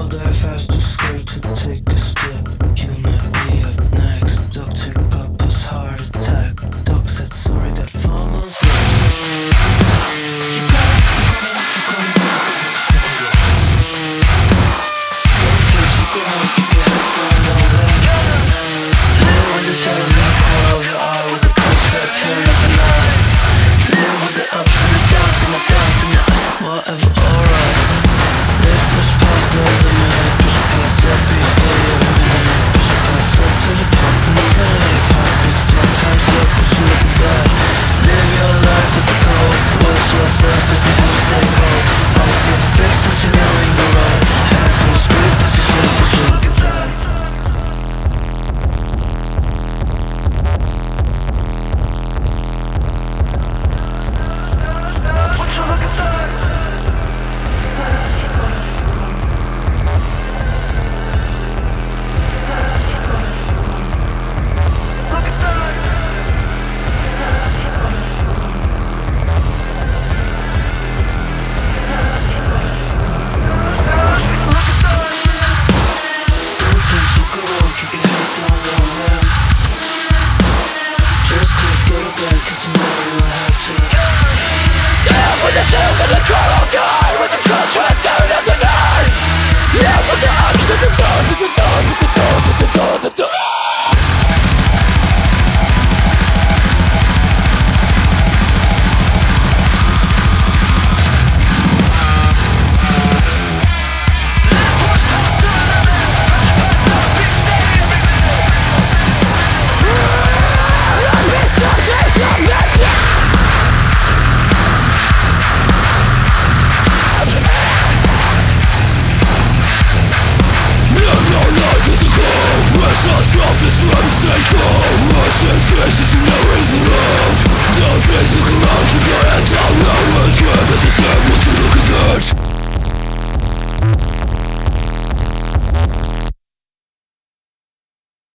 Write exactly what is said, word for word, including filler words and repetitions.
life has to scrape to take a step. You might be up next. Dog check up his heart attack. Dog said sorry that farmers whatever, alright. Live push past the limit. Push past every day of a minute. Push past up to the pump and the tank. Happy still times up, but you look at that. Live your life as a goal. Watch yourself as the hills take hold. I still feel